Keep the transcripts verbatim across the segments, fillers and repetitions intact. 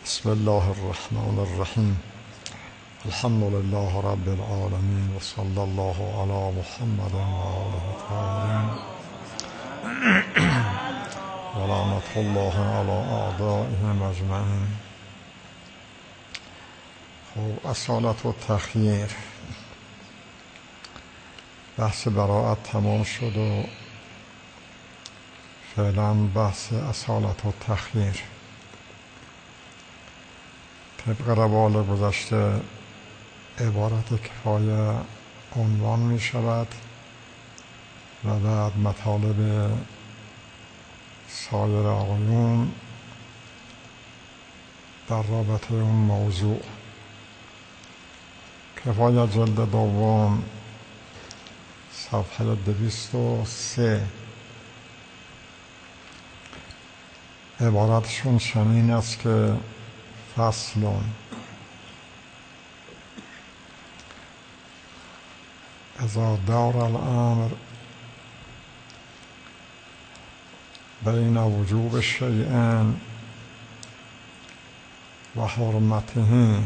بسم الله الرحمن الرحیم. الحمد لله رب العالمین و صلی الله علی محمد و آله الطاهرین و لعنة الله علی اعدائهم اجمعین. خب، اصالت و تخییر، بحث براءت تمام شد و فعلا بحث اصالت و تخییر. طبق روال گذشته عبارت کفایه عنوان می شود و بعد مطالب سایر آقایون در رابطه اون موضوع. کفایه جلد دوم صفحه دویست و سه عبارتشون چنین است که فصل اذا دار الامر بین وجوب شیء و حرمته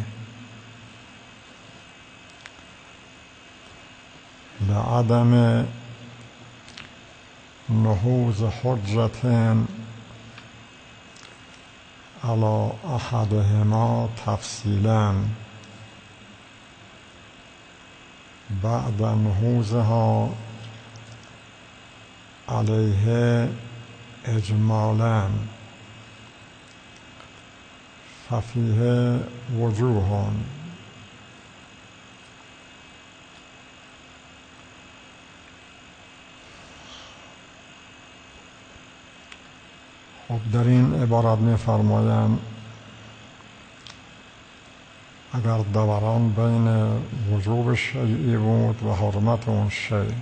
لعدم نهوض حجة على احدهما تفصیلا بعد نهوضها علیه اجمالا ففیه وجوه. خب، در این عبارت می فرمایند اگر دوران بین وجوب شیعی بود و حرمت اون شیء،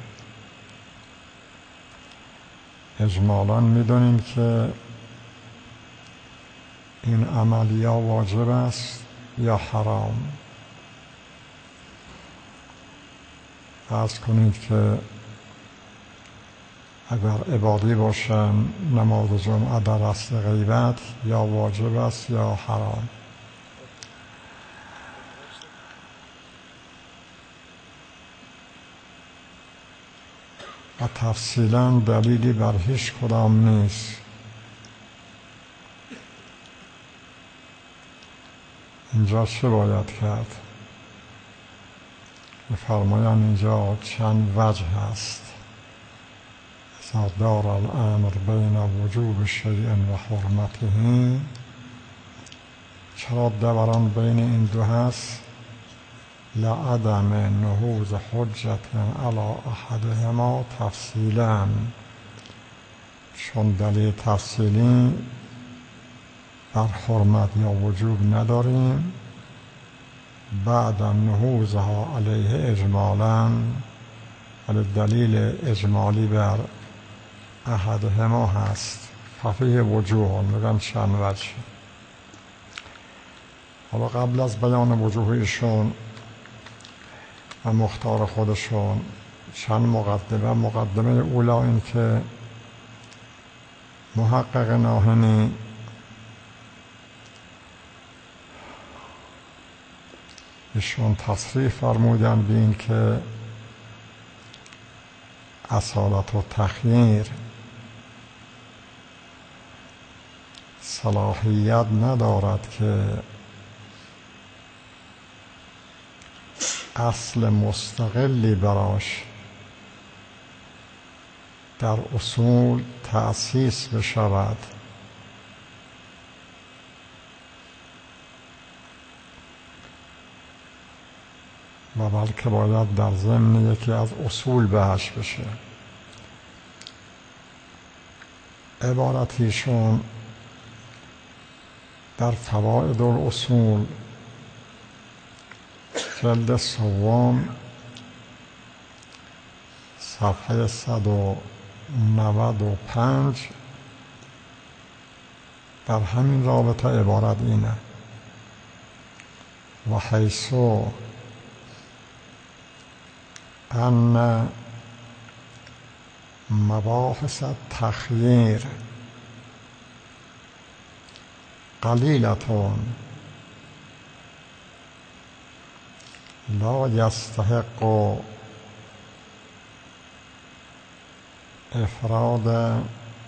اجمالا می دونیم که این عمل یا واجب است یا حرام. فرض کنید که اگر عبادی باشه نماز جمعه در اصل غیبت یا واجب است یا حرام. و تفصیلا دلیلی بر هیچ کدام نیست. اینجا چه باید کرد؟ می‌فرمایند اینجا چند وجه هست. اذا دار الامر بین وجوب شیء و حرمته، چرا دوران بین این دو هست؟ لعدم نهوض حجة علی احدهما تفصیلا، چون دلیل تفصیلی بر حرمت یا وجوب نداریم. بعد نهوضها علیه اجمالا، ولی دلیل اجمالی بر احدهما هست. ففیه وجوه، میگن چند وجه. حالا قبل از بیان وجوهشون و مختار خودشون چند مقدمه. مقدمه اولا این که محقق ناهنی ایشون تصریح فرمودن به این که اصالت و تخییر صلاحیت ندارد که اصل مستقلی براش در اصول تأسیس بشود، و بلکه باید در ضمن یکی از اصول بحث بشه. عبارتیشون در فوائد الاصول جلد سوم صفحه صد و نود و پنج در همین رابطه عبارت اینه: و حیث ان مباحث تخییر قلیلتون لا یستحق افراد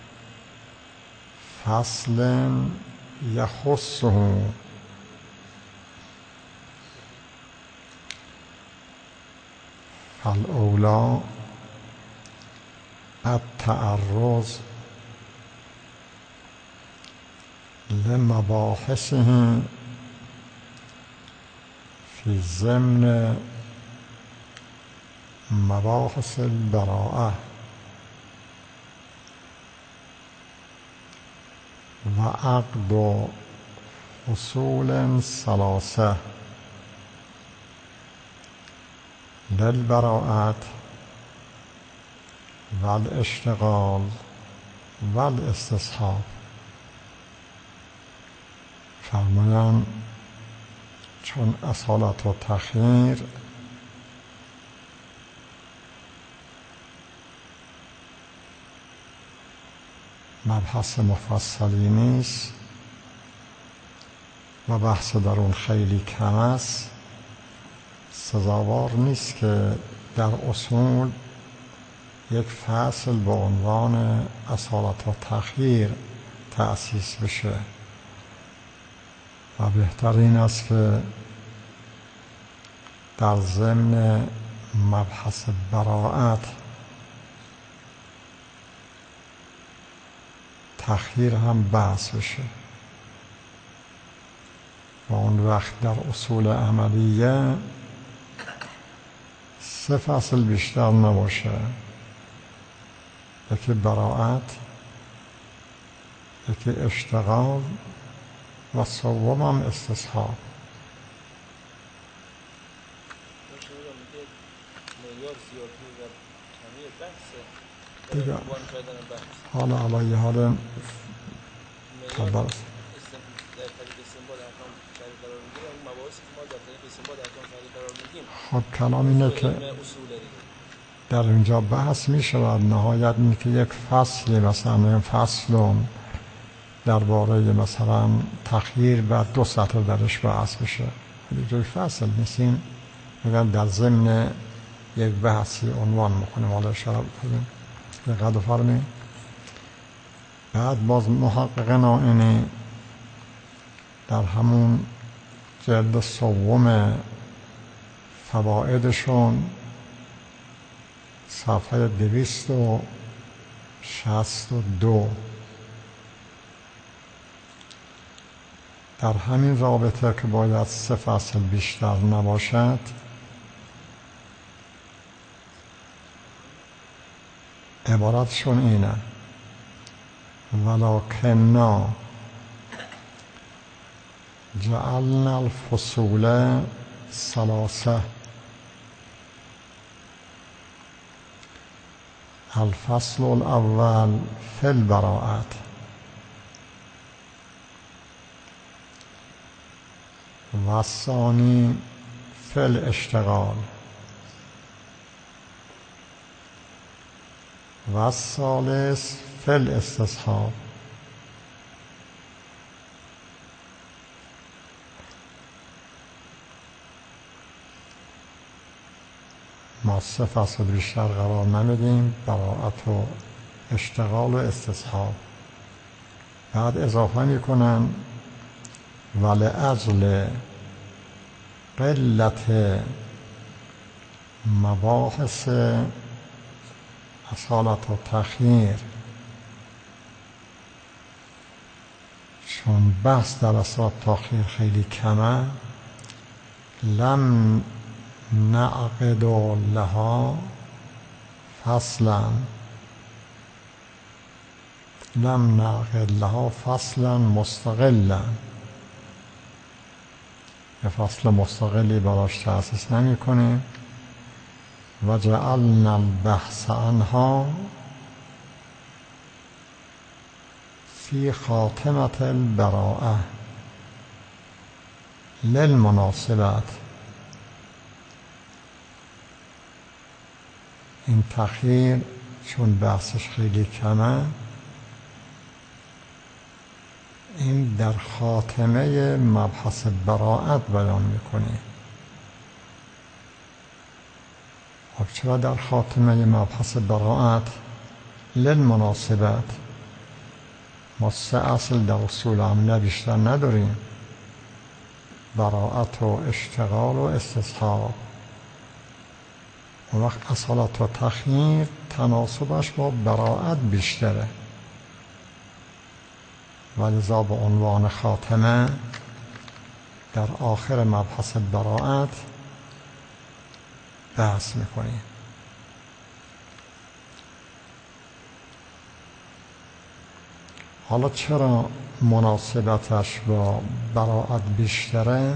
فصل یخصه فالاولی التعرض لمباحثه في ضمن مباحث البراءة وعقد فصول ثلاثة للبراءة والاشتغال والاستصحاب. فرمایند چون اصالت و تخییر مبحث مفصلی نیست و بحث در اون خیلی کم است، سزاوار نیست که در اصول یک فصل به عنوان اصالت و تخییر تأسیس بشه و بهترین است که در ضمن مبحث براءت تخییر هم بحث بشه و اون وقت در اصول عملیه سه فصل بیشتر نباشه، یکی براءت، یکی اشتغال و سوم هم استصحاب. دیگه حالا علیه حال تبر خب کلام اینه که در اینجا بحث می شود، نهایت اینه که یک فصلی مثلا فصل درباره مثلا تخییر و دو سطر درش بحث بشه، یک فصل نیستیم مگر در ضمن یک بحثی عنوان میکنیم. حالا اشاره بکنیم دقت فرمایید. بعد باز محققین اینی در همون جلد سوم فوائدشون صفحه دویست و شصت و دو در همین رابطه که باید سه فصل بیشتر نباشد عبارتشون اینه: ولکننا جعلنا الفصول ثلاثه الفصل الاول فی البراءة و الثانی فی الاشتغال و الثالث فی الاستصحاب. ما سه فصل بیشتر قرار نمیدیم، براءت و اشتغال و استصحاب. بعد اضافه میکنن ولأجل قلت مباحث اصالت و تخییر، چون بحث در اصالت و تخییر خیلی کمه، لم نعقد لها فصلا لم نعقد لها فصلا مستقلا، یه فصل مستقلی براش تأسیس نمی کنیم. و جعلنا البحث عنها فی خاتمة البراءة للمناسبت. این تخییر چون بحثش خیلی کمه، این در خاتمه مبحث براءت بیان میکنه خب چرا در خاتمه مبحث براءت للمناسبت ما سه اصل در اصول عمله بیشتر نداریم؟ براءت و اشتغال و استصحاب. اون وقت اصالت و تخییر تناسبش با براءت بیشتره، ولذا به عنوان خاتمه در آخر مبحث براءت بحث میکنیم. حالا چرا مناسبتش با براءت بیشتره؟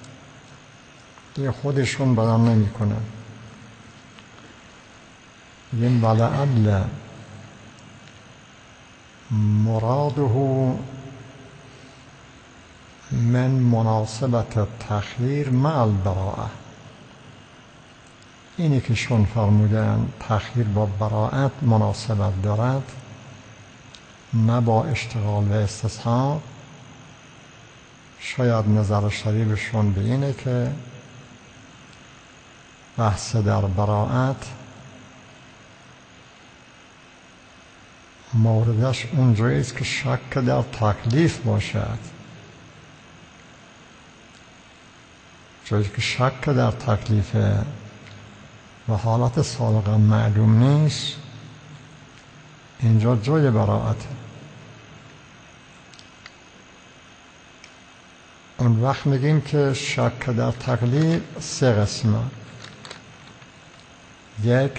یه خودشون بیان نمیکنه. این ولعل مراده من مناسبت التخییر مع البراءه. اینی که شون فرمودن تخییر با براءت مناسبت دارد نه با اشتغال و استصحاب. شاید نظر شریفشون به اینه که بحث در براءت موردش اونجایی است که شک در تکلیف باشد. جایی که شک در تکلیف و حالت سابقا معلوم نیست، اینجا جای براءته. اون وقت میگیم که شک در تکلیف سه قسمه. یک،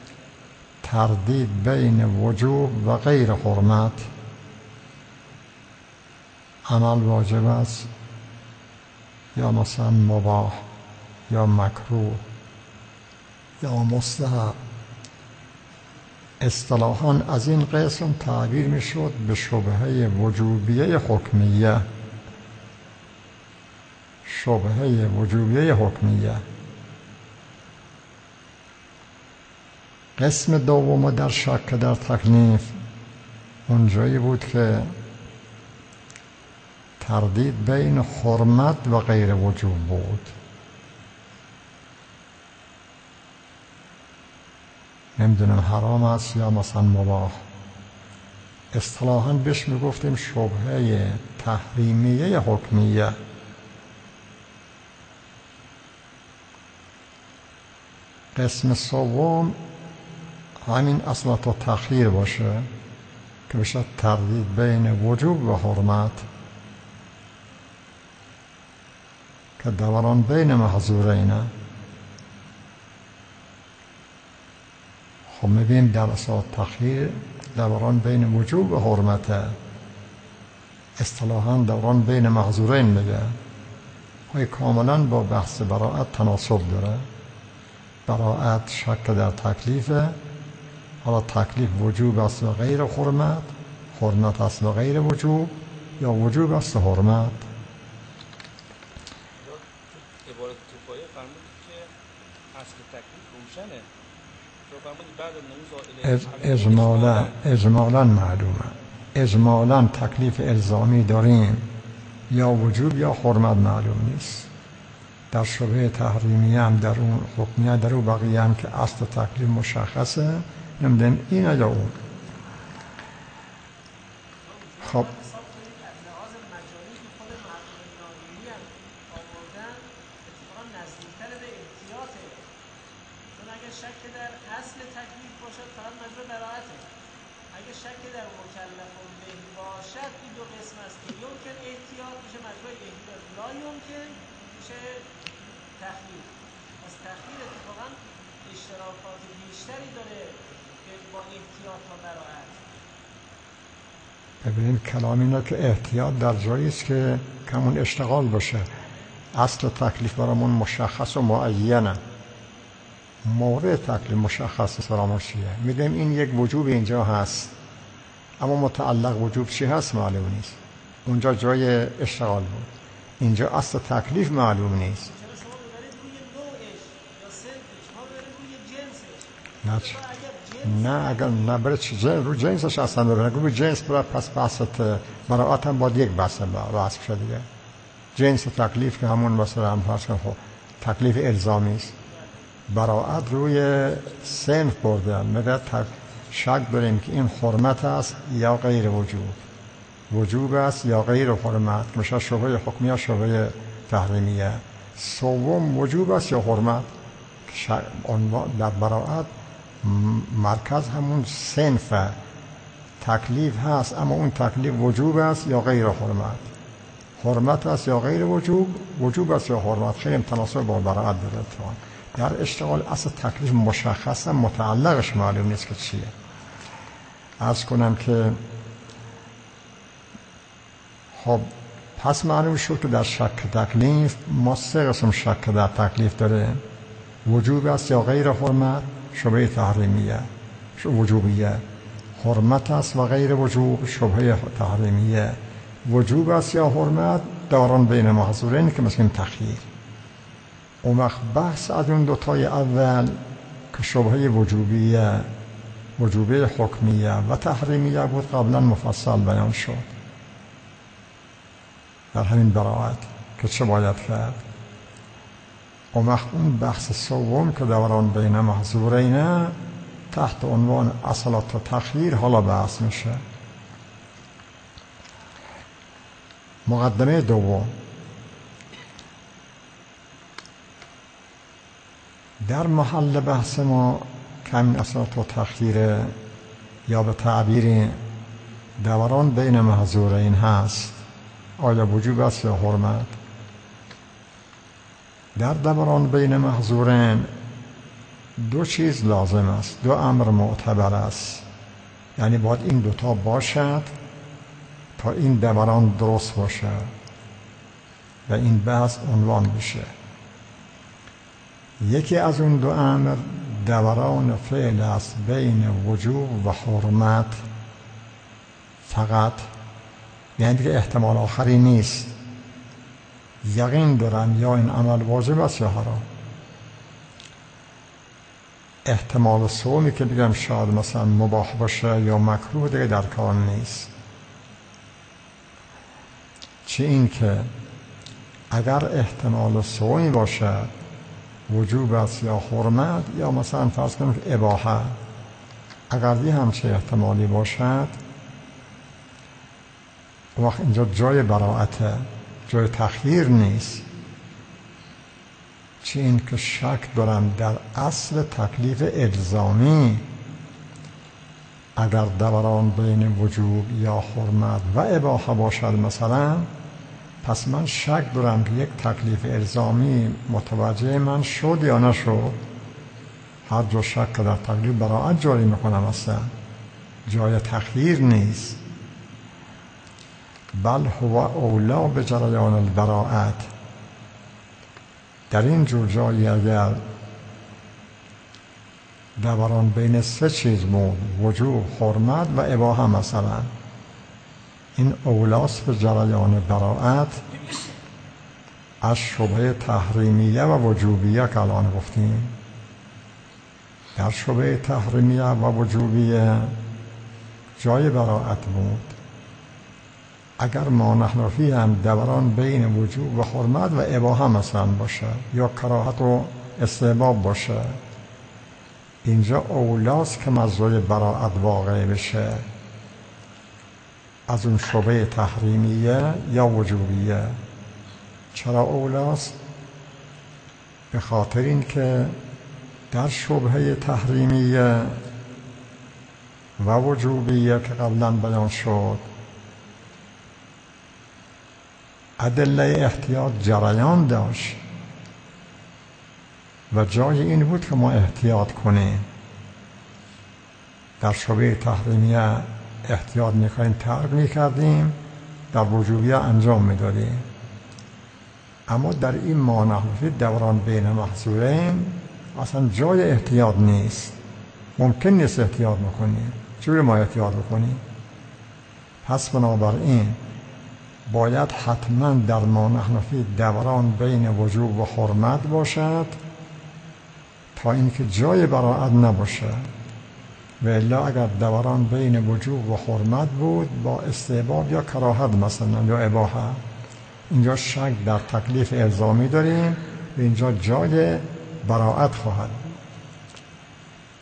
تردید بین وجوب و غیر حرمت. عمل واجب است یا مثلا مباح یا مکروه یا مستحب. اصطلاحاً از این قسم تعبیر میشد به شبهه وجوبیه حکمیه. شبهه وجوبیه حکمیه. قسم دوم در شک در تکلیف اونجایی بود که تردید بین حرمت و غیر وجوب بود. نمیدونم حرام است یا مثلا مباح. اصطلاحاً بهش میگفتیم شبهه تحریمیه حکمیه. قسم سوم همین اصالت و تخییر باشه که بشه تردید بین وجوب و حرمت که دوران بین محظورینه. خب میبینیم در اصالت تخییر دوران بین وجوب و حرمته. اصطلاحاً دوران بین محظورین میگه. های کاملا با بحث براءت تناسب داره. براءت شک در تکلیفه. حالا تکلیف وجوب است و غیر حرمت، حرمت است و غیر وجوب، یا وجوب است و حرمت. عبارت کفایه فرمودید که اصل تکلیف روشنه. اجمالا اجمالا معلومه. اجمالا تکلیف الزامی داریم، یا وجوب یا حرمت معلوم نیست. در شبهه تحریمیه هم در اون حکمیه در اون بقیه هم که اصل تکلیف مشخصه، نمیدونم این یا اون. خب ببینید کلام اینا که احتیاط در جایی است که کمون اشتغال باشه. اصل تکلیف برامون مشخص و معینه. مورد تکلیف مشخص فراموشیه. میگیم این یک وجوب اینجا هست، اما متعلق وجوب چی هست معلوم نیست. اونجا جای اشتغال بود. اینجا اصل تکلیف معلوم نیست. نه نه اگر نبره چه جنس رو جنسش اصلا ببینه رو جنس برای پس بحثت براءت هم باید یک بحث بحث شد دیگه. جنس تکلیف که همون مثلا هم فرض کن تکلیف الزامی است. براعت روی صنف برده، مگر شک داریم که این حرمت است یا غیر وجوب، وجوب است یا غیر حرمت، میشه شبهه حکمیه شبهه تحریمیه. سوم وجوب است یا حرمت. در براعت مرکز همون صنف تکلیف هست، اما اون تکلیف وجوب است یا غیر حرمت، حرمت است یا غیر وجوب، وجوب است یا حرمت. خیلی تناسب با براعت داره. در اشتغال اصل تکلیف مشخصه، متعلقش معلوم نیست که چیه. عرض کنم که خب پس معلوم شد که در شک تکلیف ما سه قسم شک در تکلیف داره: وجوب است یا غیر حرمت، شبهه تحریمیه وجوبیه، حرمت است و غیر وجوب، شبهه تحریمیه، وجوب است یا حرمت، دوران بین محظورین که مثل تخییر. اون وقت بحث از اون دوتای اول که شبهه وجوبیه وجوبه حکمیه و تحریمیه بود قبلا مفصل بیان شد در همین براعت که چه باید کرد. اون وقت اون بحث سوم که دوران بین محظورینه تحت عنوان اصالت و تخییر حالا بحث میشه. مقدمه دوم: در محل بحث ما کمی اصالت و تخییر یا به تعبیر دوران بین محظورین هست، آیا وجوب است یا حرمت. در دوران بین محظورین دو چیز لازم است، دو امر معتبر است، یعنی باید این دوتا باشد تا این دوران درست باشه و این بحث عنوان بشه. یکی از اون دو امر دوران فعل است بین وجوب و حرمت فقط، یعنی که احتمال آخری نیست، یقین دارم یا این عمل واجب است یا حرام. احتمال سومی که بگم شاید مثلا مباح باشه یا مکروه دیگه در کار نیست. چه این که اگر احتمال سومی باشه وجوب است یا حرمت، یا مثلا فرض کنیم که اباحه، اگر دی همچه احتمالی باشد وقت اینجا جای براعته، جای تخییر نیست. چه این که شک دارم در اصل تکلیف الزامی، اگر دوران بین وجوب یا حرمت و اباحه باشد مثلا، پس من شک دارم که یک تکلیف الزامی متوجه من شد یا نشد. هر جا شک در تکلیف براعت جاری میکنم، اصلا جای تخییر نیست. بل هو اولا به جریان البراعت. در این جور جایی اگر دوران بین سه چیز بود، وجوب، حرمت و اباحه مثلا، این اولاست به جریان براعت از شبهه تحریمیه و وجوبیه که الان گفتیم. در شبهه تحریمیه و وجوبیه جای براعت بود. اگر ما نحن فیه هم دوران بین وجوب و حرمت و اباحه مثلا باشه یا کراهت و استحباب باشه، اینجا اولاست که موضوع براعت واقع بشه از اون شبهه تحریمیه یا وجوبیه. چرا اولاست؟ به خاطر این که در شبهه تحریمیه و وجوبیه که قبلا بیان شد ادله احتیاط جریان داشت و جای این بود که ما احتیاط کنیم. در شبهه تحریمیه احتیاط میکنیم، ترک میکردیم، در وجوبیه انجام میدادیم. اما در این مانحوفی دوران بین محظورین اصلا جای احتیاط نیست، ممکن نیست احتیاط بکنیم. چجوری ما احتیاط بکنیم؟ پس بنابراین باید حتما در مانحوفی دوران بین وجوب و حرمت باشد تا اینکه جای براعت نباشه. و الا اگر دوران بین وجوب و حرمت بود با استحباب یا کراهت مثلا یا اباحه، اینجا شک در تکلیف الزامی داریم و اینجا جای براعت خواهد.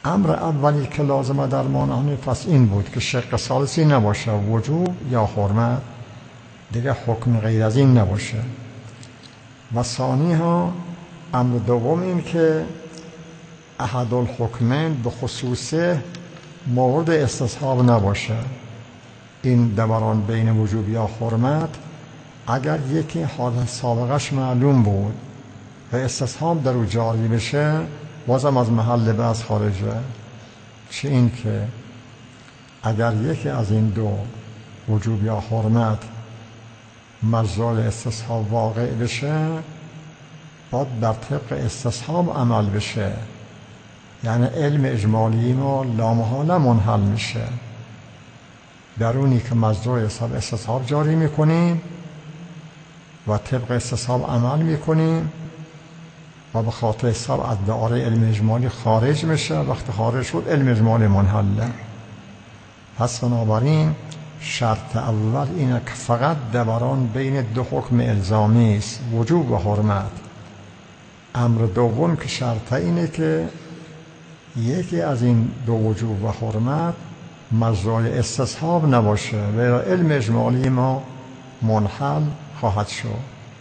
امر اولی که لازمه در مانع پس این بود که شق ثالثی نباشه، وجوب یا حرمت، دیگه حکم غیر از این نباشه. و ثانی ها امر دوم این که احد الحکمین به خصوصه مورد استصحاب نباشه. این دوران بین وجوب یا حرمت اگر یکی حال سابقش معلوم بود و استصحاب در او جاری بشه بازم از محل بحث خارجه. چه این که اگر یکی از این دو وجوب یا حرمت مجال استصحاب واقع بشه باید در طبق استصحاب عمل بشه، یعنی علم اجمالی ما لامحاله منحل میشه. درونی که مجرای استصحاب جاری میکنیم و طبق استصحاب عمل میکنیم و به خاطر حساب از دایره علم اجمالی خارج میشه. وقتی خارج شد علم اجمالی منحله. پس بنابراین شرط اول اینه که فقط دوران بین دو حکم الزامی است، وجوب و حرمت. امر دوم که شرط اینه که یکی از این دو وجوب و حرمت مجرای استصحاب نباشه و علم اجمالی ما منحل خواهد شد.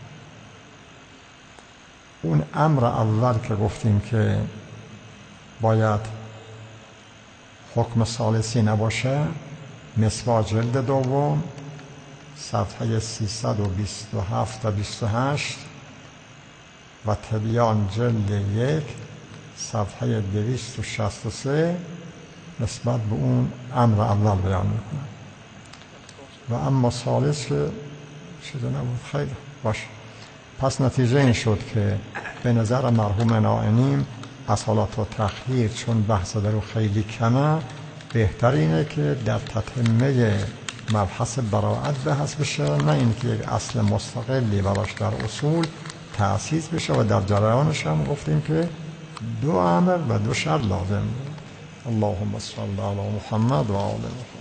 اون امر اول که گفتیم که باید حکم ثالثی نباشه، مصباح جلد دوم صفحه سیصد و بیست و هفت تا بیست و هشت و تبیان جلد یک صفحه دویست و شصت و سه نسبت به اون امر اول بیان میکنه. و اما ثالث که چیزی نبود. خیلی باشه. پس نتیجه این شد که به نظر مرحوم نائینیم از حالات و تخییر چون بحث در او خیلی کمه، بهتر اینه که در تتمه مبحث براعت بحث بشه، نه اینکه یک اصل مستقلی براش در اصول تأسیس بشه. و در جریانش هم گفتیم که دو امر و دو شرط لازم. اللهم صل علی محمد و آل محمد.